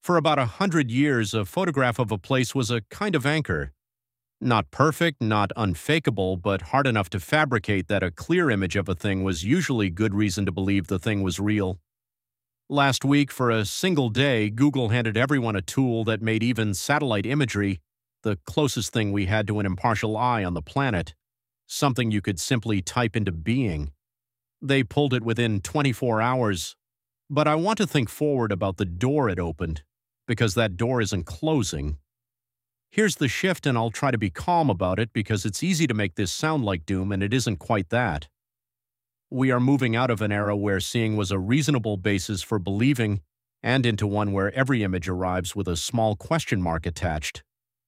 For about 100 years, a photograph of a place was a kind of anchor. Not perfect, not unfakeable, but hard enough to fabricate that a clear image of a thing was usually good reason to believe the thing was real. Last week, for a single day, Google handed everyone a tool that made even satellite imagery the closest thing we had to an impartial eye on the planet, something you could simply type into being. They pulled it within 24 hours, but I want to think forward about the door it opened, because that door isn't closing. Here's the shift, and I'll try to be calm about it because it's easy to make this sound like doom, and it isn't quite that. We are moving out of an era where seeing was a reasonable basis for believing and into one where every image arrives with a small question mark attached.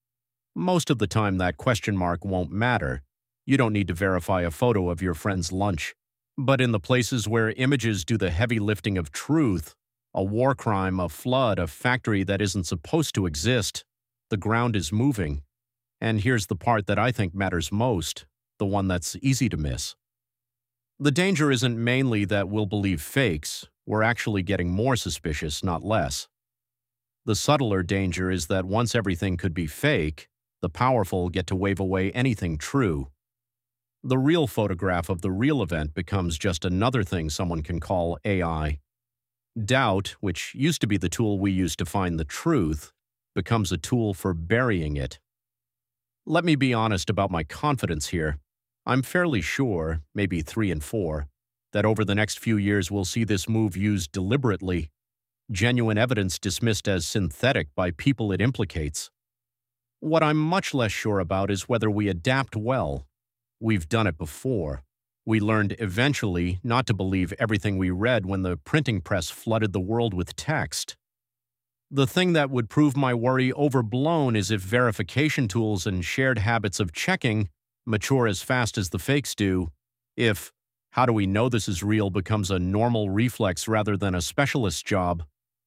Most of the time, that question mark won't matter. You don't need to verify a photo of your friend's lunch. But in the places where images do the heavy lifting of truth, a war crime, a flood, a factory that isn't supposed to exist, the ground is moving. And here's the part that I think matters most, the one that's easy to miss. The danger isn't mainly that we'll believe fakes. We're actually getting more suspicious, not less. The subtler danger is that once everything could be fake, the powerful get to wave away anything true. The real photograph of the real event becomes just another thing someone can call AI. Doubt, which used to be the tool we used to find the truth, becomes a tool for burying it. Let me be honest about my confidence here. I'm fairly sure, maybe 3 and 4, that over the next few years we'll see this move used deliberately, genuine evidence dismissed as synthetic by people it implicates. What I'm much less sure about is whether we adapt well. We've done it before. We learned eventually not to believe everything we read when the printing press flooded the world with text. The thing that would prove my worry overblown is if verification tools and shared habits of checking mature as fast as the fakes do, if "how do we know this is real" becomes a normal reflex rather than a specialist job.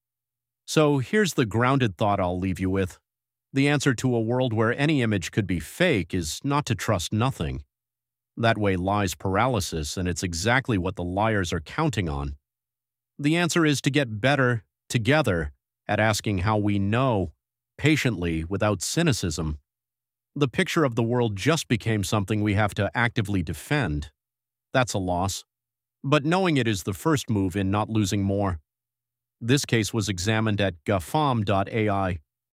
So here's the grounded thought I'll leave you with. The answer to a world where any image could be fake is not to trust nothing. That way lies paralysis, and it's exactly what the liars are counting on. The answer is to get better, together, at asking how we know, patiently, without cynicism. The picture of the world just became something we have to actively defend. That's a loss. But knowing it is the first move in not losing more. This case was examined at GAFAM.ai.